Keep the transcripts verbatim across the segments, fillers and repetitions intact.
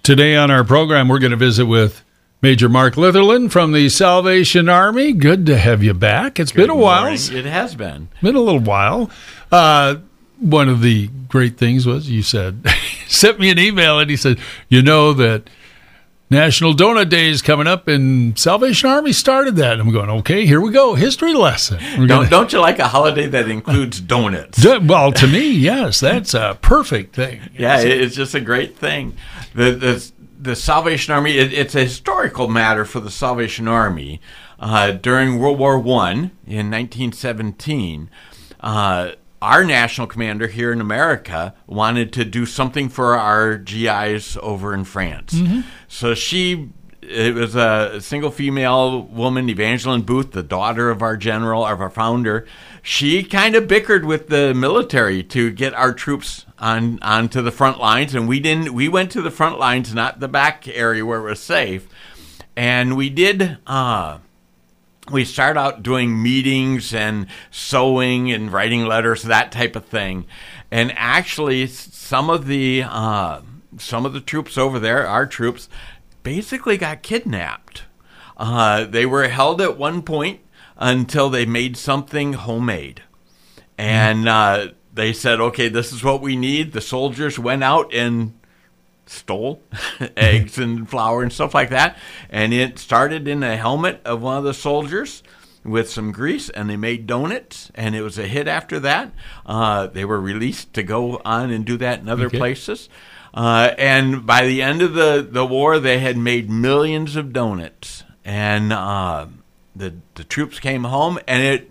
Today on our program, we're going to visit with Major Mark Litherland from the Salvation Army. Good to have you back. It's Good been a while. morning. It has been. Been a little while. Uh, one of the great things was you said, sent me an email and he said, you know that National Donut Day is coming up and Salvation Army started that. And I'm going, okay, here we go. History lesson. We're Don't, gonna, don't you like a holiday that includes donuts? D- well, to me, yes, that's a perfect thing. Yeah, it- it's just a great thing. The the, the Salvation Army, it, it's a historical matter for the Salvation Army. Uh, during World War One in nineteen seventeen, uh, our national commander here in America wanted to do something for our G Is over in France. Mm-hmm. So she, it was a single female woman, Evangeline Booth, the daughter of our general, of our founder. She kind of bickered with the military to get our troops on onto the front lines, and we didn't. We went to the front lines, not the back area where it was safe. And we did. Uh, we started out doing meetings and sewing and writing letters, that type of thing. And actually, some of the uh, some of the troops over there, our troops, basically got kidnapped. Uh, they were held at one point until they made something homemade. And uh, they said, okay, this is what we need. The soldiers went out and stole eggs and flour and stuff like that. And it started in a helmet of one of the soldiers with some grease, and they made donuts, and it was a hit after that. Uh, they were released to go on and do that in other Okay. places. Uh, and by the end of the, the war, they had made millions of donuts. And uh, the the troops came home, and it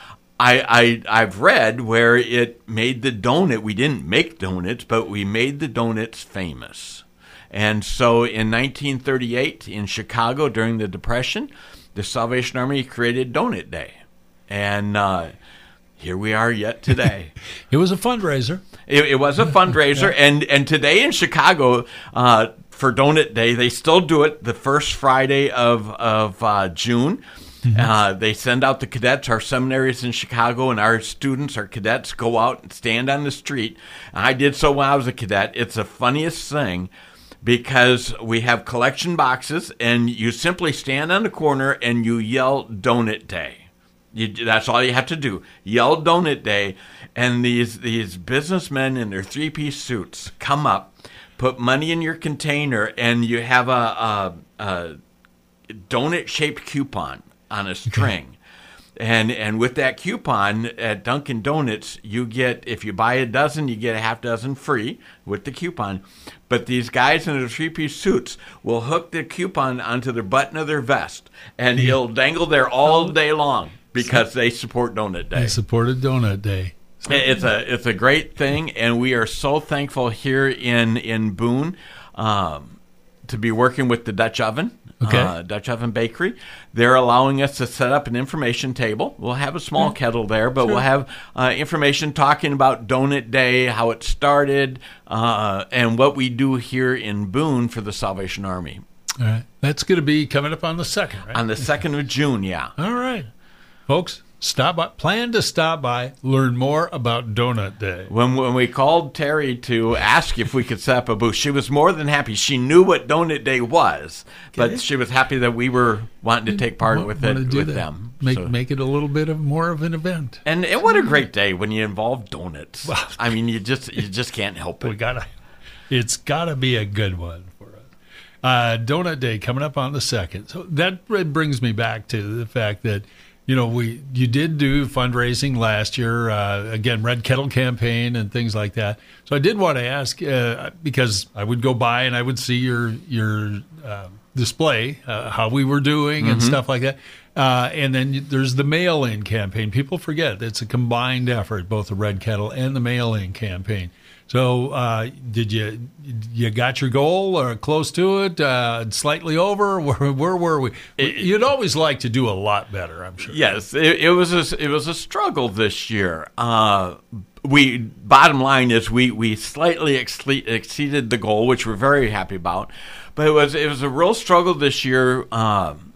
I, I I've read where it made the donut. We didn't make donuts, but we made the donuts famous. And so in nineteen thirty-eight in Chicago during the Depression, the Salvation Army created Donut Day, and uh, here we are yet today. It was a fundraiser. It, it was a fundraiser, Yeah. and, and today in Chicago, uh, for Donut Day, they still do it the first Friday of of uh, June. Mm-hmm. Uh, they send out the cadets. Our seminaries in Chicago and our students, our cadets, go out and stand on the street. I did so when I was a cadet. It's the funniest thing because we have collection boxes, and you simply stand on the corner and you yell Donut Day. You, that's all you have to do. Yell Donut Day, and these these businessmen in their three-piece suits come up, put money in your container, and you have a, a, a donut-shaped coupon on a string. And and with that coupon at Dunkin' Donuts, you get, if you buy a dozen, you get a half dozen free with the coupon. But these guys in their three-piece suits will hook the coupon onto the button of their vest, and it'll dangle there all day long because they support Donut Day. They supported Donut Day. It's a it's a great thing, and we are so thankful here in in Boone um, to be working with the Dutch Oven, Okay. uh, Dutch Oven Bakery. They're allowing us to set up an information table. We'll have a small Yeah. kettle there, but Sure. we'll have uh, information talking about Donut Day, how it started, uh, and what we do here in Boone for the Salvation Army All right. That's going to be coming up on the second, right? on the second of June. Yeah. All right. Folks, stop by. Plan to stop by. Learn more about Donut Day. When when we called Terry to ask if we could set up a booth, she was more than happy. She knew what Donut Day was, Okay. but she was happy that we were wanting to take part Wa- with wanna it do with that. them. Make So- make it a little bit of more of an event. and, and what a great day when you involve donuts. Well- I mean, you just you just can't help We it. gotta. It's gotta be a good one for us. Uh, Donut Day coming up on the second. So that brings me back to the fact that, you know, we you did do fundraising last year, uh, again, Red Kettle campaign and things like that. So I did want to ask, uh, because I would go by and I would see your your uh, display, uh, how we were doing and stuff like that. Uh, and then there's the mail-in campaign. People forget it's a combined effort, both the Red Kettle and the mail-in campaign. So uh, did you you got your goal or close to it, uh, slightly over? Where, where were we? You'd always like to do a lot better, I'm sure. Yes, it, it was a, it was a struggle this year. Uh, we bottom line is we we slightly ex- exceeded the goal, which we're very happy about. But it was it was a real struggle this year. Um,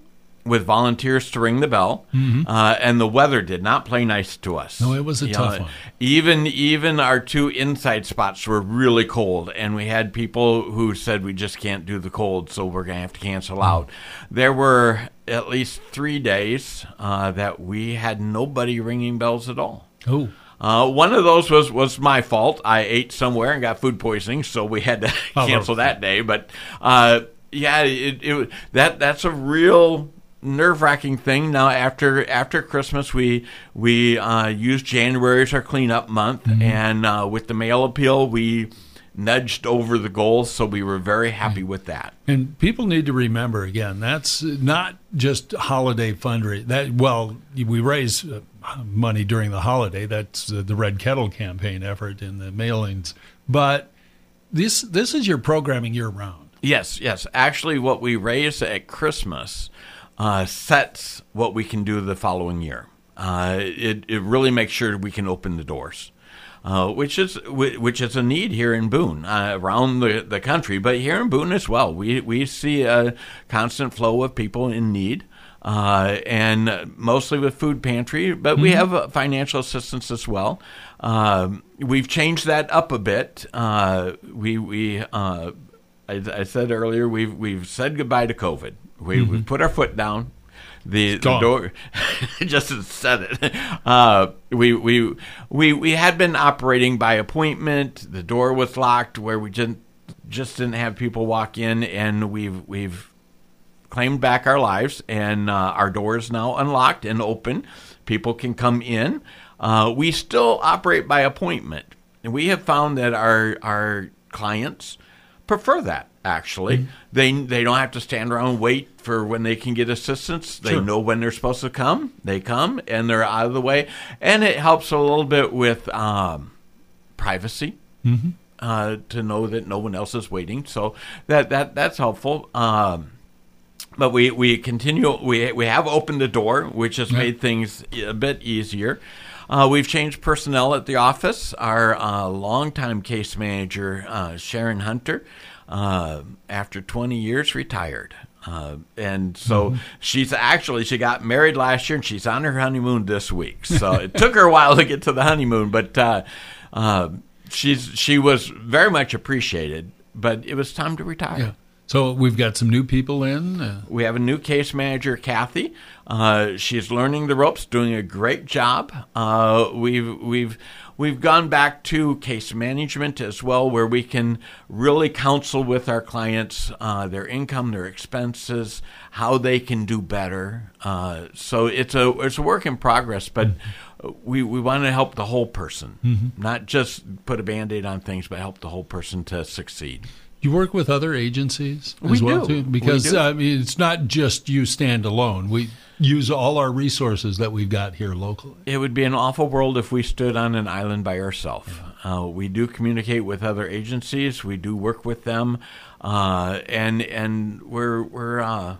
with volunteers to ring the bell, mm-hmm. uh, and the weather did not play nice to us. No, it was a you tough know, one. Even even our two inside spots were really cold, and we had people who said we just can't do the cold, so we're going to have to cancel out. There were at least three days uh, that we had nobody ringing bells at all. Oh. Uh, one of those was, was my fault. I ate somewhere and got food poisoning, so we had to cancel that day. But uh, yeah, it, it that that's a real nerve-wracking thing. Now after after Christmas, we we uh, used January as our cleanup month, mm-hmm. and uh, with the mail appeal, we nudged over the goals, so we were very happy with that. And people need to remember, again, that's not just holiday fundraising. That well, we raise money during the holiday. That's the Red Kettle campaign effort in the mailings. But this this is your programming year-round. Yes, yes. Actually, what we raise at Christmas uh, sets what we can do the following year. Uh, it, it really makes sure we can open the doors. Uh, which is which is a need here in Boone, uh, around the, the country, but here in Boone as well. We we see a constant flow of people in need, uh, and mostly with food pantry, but mm-hmm. we have financial assistance as well. Uh, we've changed that up a bit. Uh, we we uh, I, I said earlier we've we've said goodbye to COVID. We mm-hmm. we put our foot down. The, the door just said it. Uh, we we we we had been operating by appointment. The door was locked, where we just just didn't have people walk in, and we've we've claimed back our lives, and uh, our door is now unlocked and open. People can come in. Uh, we still operate by appointment, and we have found that our our clients prefer that. Actually, mm-hmm. they they don't have to stand around and wait for when they can get assistance. They sure. know when they're supposed to come. They come, and they're out of the way. And it helps a little bit with um, privacy, mm-hmm. uh, to know that no one else is waiting. So that that that's helpful. Um, but we, we continue. We we have opened the door, which has yeah. made things a bit easier. Uh, we've changed personnel at the office. Our uh, longtime case manager, uh, Sharon Hunter, Uh, after twenty years, retired. Uh, and so mm-hmm. she's actually, she got married last year, and she's on her honeymoon this week. So it took her a while to get to the honeymoon, but uh, uh, she's she was very much appreciated, but it was time to retire. Yeah. So we've got some new people in. Uh... We have a new case manager, Kathy. Uh, she's learning the ropes, doing a great job. Uh, we've we've we've gone back to case management as well, where we can really counsel with our clients uh, their income, their expenses, how they can do better. Uh, so it's a it's a work in progress, but mm-hmm. we we want to help the whole person, mm-hmm. not just put a Band-Aid on things, but help the whole person to succeed. You work with other agencies as we well, do. too? Because we do. I mean, it's not just you stand alone. We use all our resources that we've got here locally. It would be an awful world if we stood on an island by ourselves. Yeah. Uh, we do communicate with other agencies. We do work with them, uh, and and we're we're uh,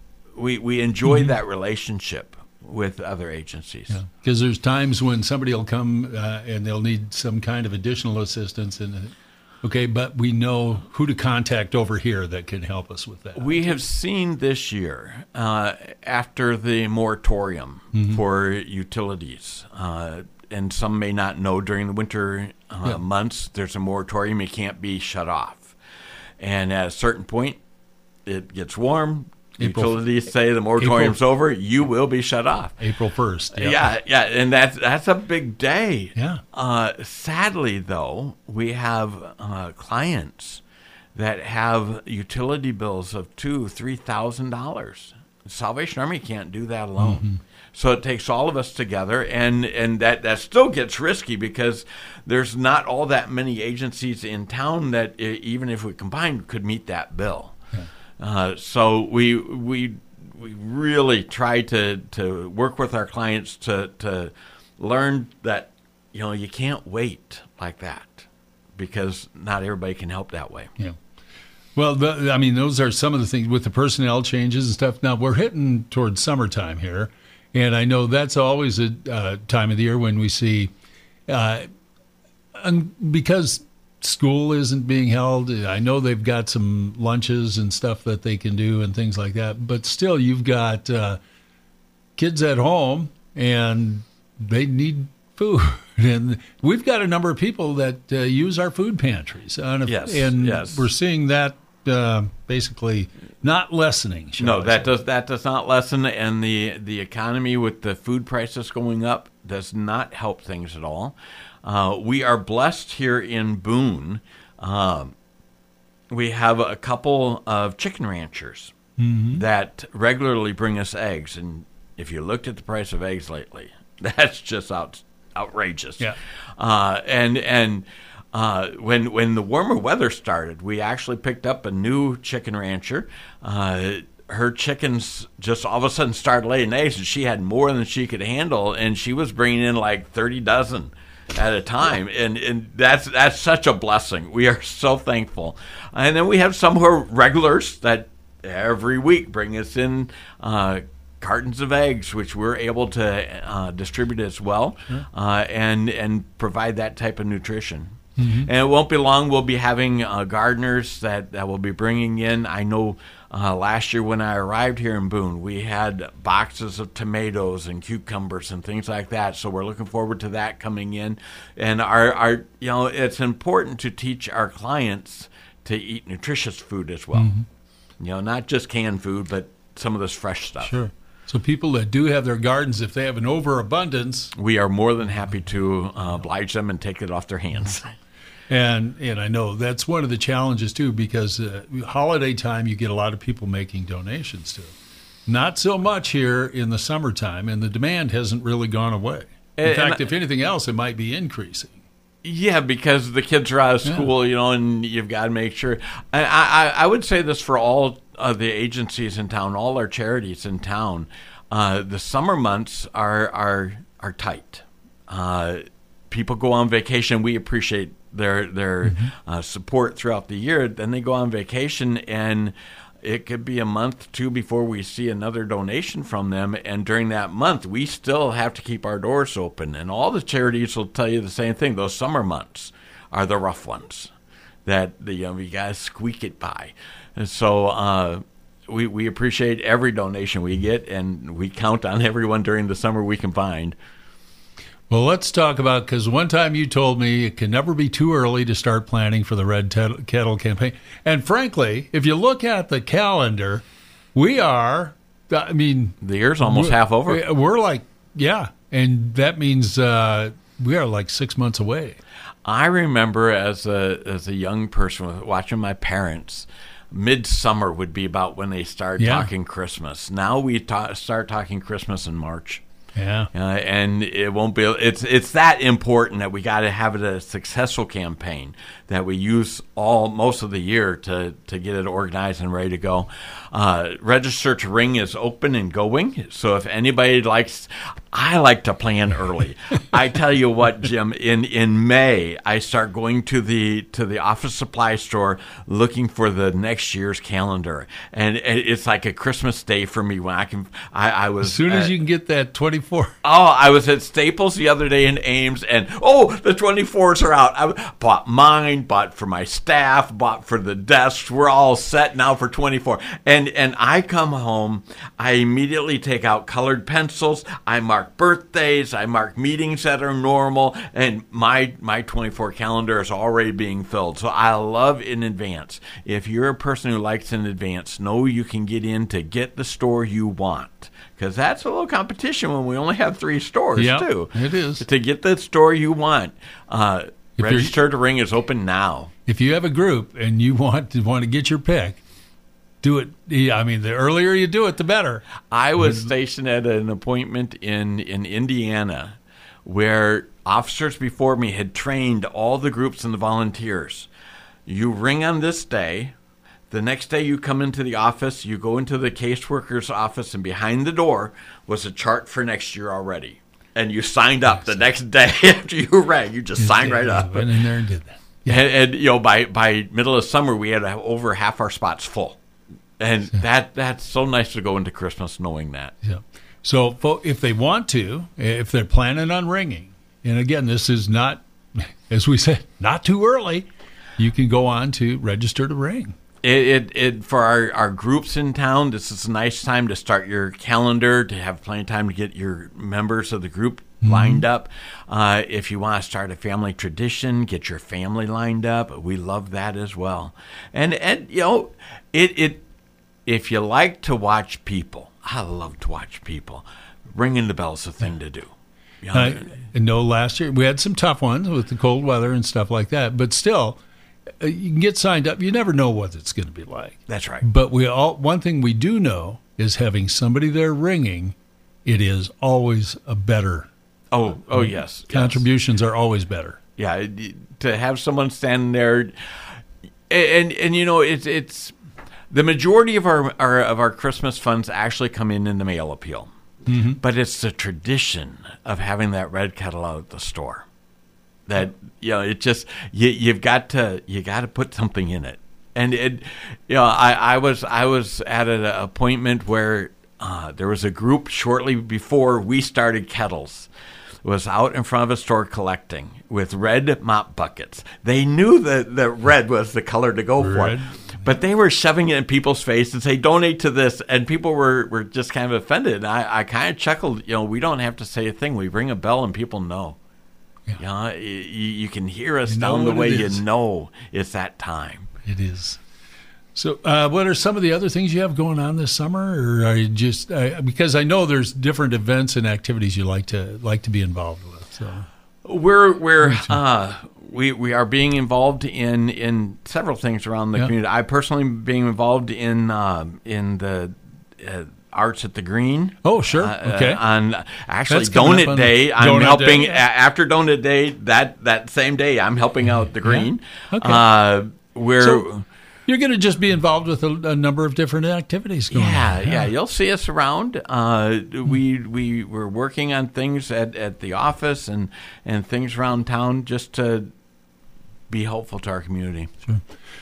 we we enjoy mm-hmm. that relationship with other agencies. Because yeah. there's times when somebody will come uh, and they'll need some kind of additional assistance and. Okay, but we know who to contact over here that can help us with that. We have seen this year, uh, after the moratorium mm-hmm. for utilities, uh, and some may not know, during the winter uh, yeah. months, there's a moratorium. It can't be shut off. And at a certain point, it gets warm. April, utilities say the moratorium's April, over, you will be shut off. April first. Yep. Yeah, yeah, and that's that's a big day. Yeah. Uh, sadly, though, we have uh, clients that have utility bills of two, three thousand dollars. Salvation Army can't do that alone. Mm-hmm. So it takes all of us together, and, and that, that still gets risky because there's not all that many agencies in town that, even if we combined, could meet that bill. Uh, so we we we really try to, to work with our clients to to learn that, you know, you can't wait like that, because not everybody can help that way. Yeah. Well, the, I mean, those are some of the things with the personnel changes and stuff. Now we're hitting towards summertime here, and I know that's always a uh, time of the year when we see, uh, and because school isn't being held. I know they've got some lunches and stuff that they can do and things like that, but still you've got uh, kids at home and they need food. And we've got a number of people that uh, use our food pantries. And, if, Yes, and yes. we're seeing that uh, basically not lessening. shall No, I that say. does that does not lessen, and the the economy with the food prices going up does not help things at all. Uh, we are blessed here in Boone. Um, we have a couple of chicken ranchers Mm-hmm. that regularly bring us eggs, and if you looked at the price of eggs lately, that's just out, outrageous. Yeah. Uh, and and uh, when when the warmer weather started, we actually picked up a new chicken rancher. Uh, her chickens just all of a sudden started laying eggs, and she had more than she could handle, and she was bringing in like thirty dozen at a time, and and that's that's such a blessing. We are so thankful. And then we have some who are regulars that every week bring us in uh, cartons of eggs, which we're able to uh, distribute as well, uh, and and provide that type of nutrition. Mm-hmm. And it won't be long. We'll be having uh, gardeners that, that will be bringing in. I know uh, last year when I arrived here in Boone, we had boxes of tomatoes and cucumbers and things like that. So we're looking forward to that coming in. And our, our you know, it's important to teach our clients to eat nutritious food as well. Mm-hmm. You know, not just canned food, but some of this fresh stuff. Sure. So people that do have their gardens, if they have an overabundance, we are more than happy to uh, oblige them and take it off their hands. And and I know that's one of the challenges, too, because uh, holiday time, you get a lot of people making donations to it. Not so much here in the summertime, and the demand hasn't really gone away. In and, fact, and if anything else, it might be increasing. Yeah, because the kids are out of school, yeah. you know, and you've got to make sure. I, I, I would say this for all of the agencies in town, all our charities in town. Uh, the summer months are are are tight. Uh, people go on vacation. We appreciate their their mm-hmm. uh, support throughout the year. Then they go on vacation, and it could be a month, two, before we see another donation from them. And during that month, we still have to keep our doors open. And all the charities will tell you the same thing. Those summer months are the rough ones that the, you know, you got to squeak it by. And so uh, we, we appreciate every donation we get, and we count on everyone during the summer we can find. Well, let's talk about, because one time you told me it can never be too early to start planning for the Red Kettle campaign. And frankly, if you look at the calendar, we are, I mean... The year's almost half over. We're like, yeah, and that means uh, we are like six months away. I remember as a as a young person watching my parents, midsummer would be about when they started yeah. talking Christmas. Now we ta- start talking Christmas in March. Yeah, uh, and it won't be. It's it's that important that we got to have it a successful campaign that we use all most of the year to to get it organized and ready to go. Uh, Register to Ring is open and going. So if anybody likes, I like to plan early. I tell you what, Jim. In in May, I start going to the to the office supply store looking for the next year's calendar, and it's like a Christmas day for me when I can. I, I was as soon as uh, you can get that twenty-four. Oh, I was at Staples the other day in Ames, and oh, the twenty-fours are out. I bought mine, bought for my staff, bought for the desks. We're all set now for twenty-four. And and I come home, I immediately take out colored pencils. I mark birthdays. I mark meetings that are normal, and my my twenty-four calendar is already being filled. So I love in advance. If you're a person who likes in advance, know you can get in to get the store you want. Because that's a little competition when we only have three stores, yep, too. It is. To get the store you want. Uh, Register to Ring is open now. If you have a group and you want to want to get your pick, do it. I mean, the earlier you do it, the better. I was stationed at an appointment in, in Indiana where officers before me had trained all the groups and the volunteers. You ring on this day. The next day you come into the office, you go into the caseworker's office, and behind the door was a chart for next year already. And you signed up the next day after you rang. You just signed right up. Went in there and did that. Yeah. And, and you know, by, by middle of summer, we had over half our spots full. And yeah. that that's so nice to go into Christmas knowing that. Yeah. So if they want to, if they're planning on ringing, and again, this is not, as we said, not too early. you can go on to register to ring. It, it, it for our, our groups in town, this is a nice time to start your calendar, to have plenty of time to get your members of the group mm-hmm. lined up. Uh, if you want to start a family tradition, get your family lined up. We love that as well. And, and you know, it, it if you like to watch people, I love to watch people. Ringing the bell is the thing to do. You know, I, I know last year we had some tough ones with the cold weather and stuff like that, but still, uh, you can get signed up. You never know what it's going to be like. That's right. But we all one thing we do know is having somebody there ringing, it is always a better. Oh, oh yes. Contributions yes. are always better. Yeah, to have someone standing there, and and, and you know it's it's the majority of our, our of our Christmas funds actually come in in the mail appeal. Mm-hmm. But it's the tradition of having that red kettle out at the store. That you know, it just you you've got to you got to put something in it. And it, you know, I, I was I was at an appointment where uh, there was a group shortly before we started kettles. Was out in front of a store collecting with red mop buckets. They knew that, that red was the color to go red. for, but they were shoving it in people's face and say, donate to this, and people were, were just kind of offended. And I, I kind of chuckled, you know, we don't have to say a thing. We ring a bell and people know. Yeah. You know, you, you can hear us you down the way you know it's that time. It is. So uh, what are some of the other things you have going on this summer, or are you just uh, because I know there's different events and activities you like to like to be involved with. So we're we're uh, we we are being involved in, in several things around the yeah. community. I personally being involved in uh, in the uh, Arts at the Green. Oh, sure. Uh, okay. Uh, on actually Donut Day, I'm Donut helping Day. after Donut Day. That that same day, I'm helping out the Green. Yeah. Okay. Uh, we're so, You're going to just be involved with a, a number of different activities going yeah, on. Yeah, yeah. You'll see us around. Uh, we we we're working on things at, at the office and, and things around town just to be helpful to our community. Sure.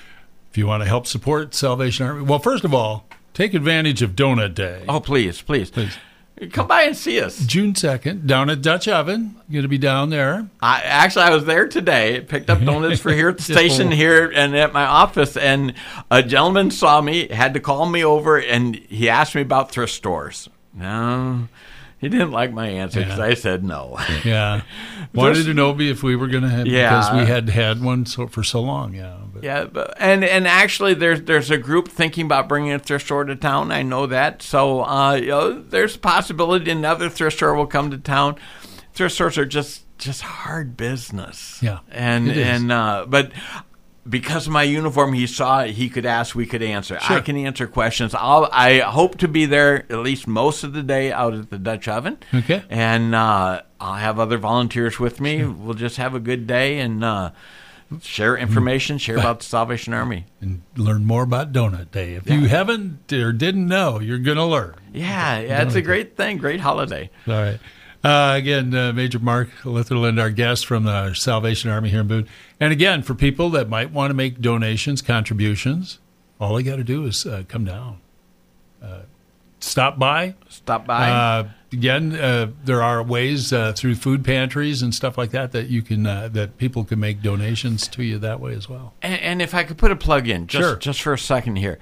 If you want to help support Salvation Army, well, first of all, take advantage of Donut Day. Oh, please, please. Please. Come by and see us. June second, down at Dutch Oven. You're going to be down there. I, actually, I was there today. Picked up donuts for here at the station here and at my office. And a gentleman saw me, had to call me over, and he asked me about thrift stores. No, he didn't like my answer because yeah. I said no. Yeah. Wanted to know if we were going to have, yeah. because we had had one so, for so long. Yeah. But. Yeah. But, and, and actually, there's there's a group thinking about bringing a thrift store to town. I know that. So uh, you know, there's a possibility another thrift store will come to town. Thrift stores are just, just hard business. Yeah. And, and uh, but because of my uniform, he saw it, he could ask, we could answer. Sure. I can answer questions. I'll, I hope to be there at least most of the day out at the Dutch Oven. Okay. And uh, I'll have other volunteers with me. Sure. We'll just have a good day and uh, share information, share about the Salvation Army. And learn more about Donut Day. If yeah. you haven't or didn't know, you're going to learn. Yeah, yeah, it's a great thing, great holiday. All right. Uh, again, uh, Major Mark Litherland, our guest from the Salvation Army here in Boone. And again, for people that might want to make donations, contributions, all you got to do is uh, come down. Uh, stop by. Stop by. Uh, again, uh, there are ways uh, through food pantries and stuff like that that you can uh, that people can make donations to you that way as well. And, and if I could put a plug in, just, sure. just for a second here.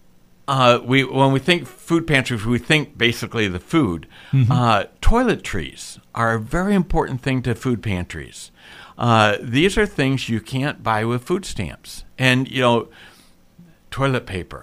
Uh, we when we think food pantries, we think basically the food. Mm-hmm. Uh, toiletries are a very important thing to food pantries. Uh, these are things you can't buy with food stamps. And, you know, toilet paper,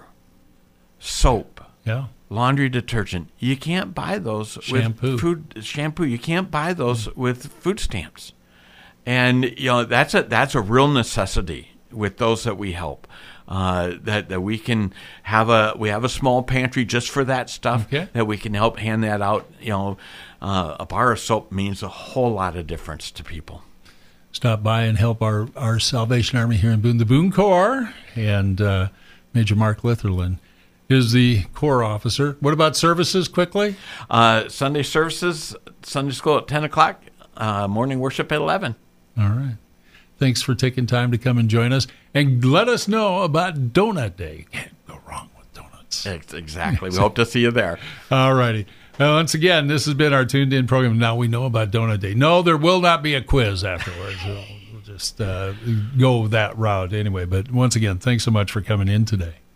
soap, yeah, laundry detergent, you can't buy those shampoo. with food shampoo. You can't buy those mm-hmm. with food stamps. And, you know, that's a that's a real necessity with those that we help. Uh, that that we can have a we have a small pantry just for that stuff okay. that we can help hand that out. You know, uh, a bar of soap means a whole lot of difference to people. Stop by and help our, our Salvation Army here in Boone. The Boone Corps and uh, Major Mark Litherland is the Corps officer. What about services quickly? Uh, Sunday services, Sunday school at ten o'clock, uh, morning worship at eleven. All right. Thanks for taking time to come and join us. And let us know about Donut Day. Can't go wrong with donuts. Exactly. We hope to see you there. All righty. Uh, once again, this has been our Tuned In program. Now we know about Donut Day. No, there will not be a quiz afterwards. We'll just just uh, go that route anyway. But once again, thanks so much for coming in today.